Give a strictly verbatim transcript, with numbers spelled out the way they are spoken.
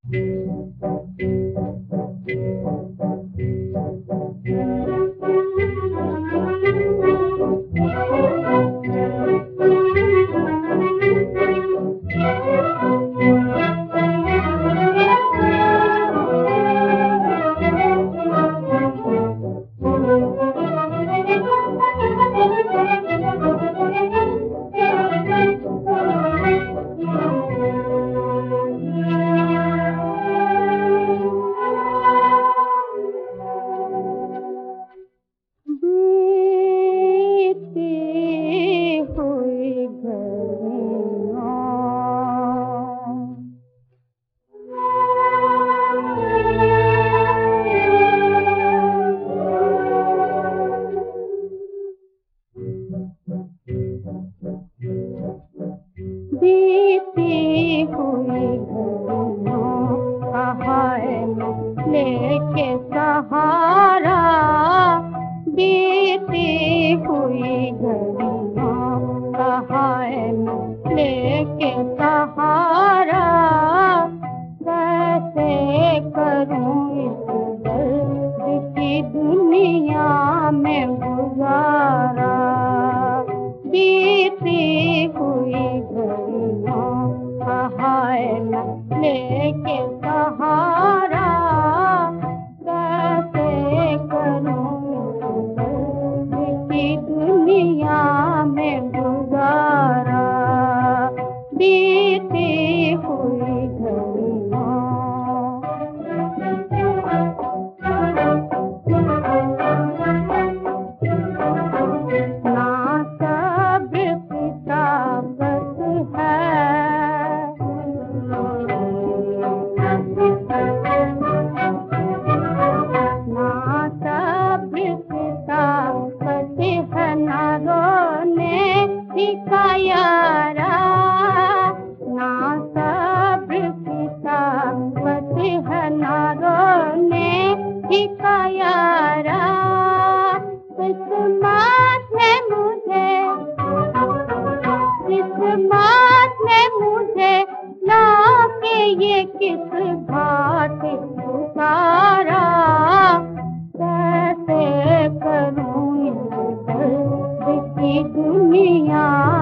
बीती हुई लेके सहारा, बीती हुई घड़ियों कहाँ लेके सहारा। कैसे करूं इस दर्द की दुनिया में गुजारा। बीती हुई घड़ियों कहाँ लेके सहारा। कैसे करूं दर्द की दुनिया में गुजारा। बीती हुई घड़ियों। ना सब्र की ताकत है, ना सब्र की ताकत है, ना रोने का यारा। ना सब्र की ताकत है, ना रोने का यारा। किस्मत ने मुझे, किस्मत ने मुझे लाके ये किस घाट उतारा। कैसे करूं इस दर्द की दुनिया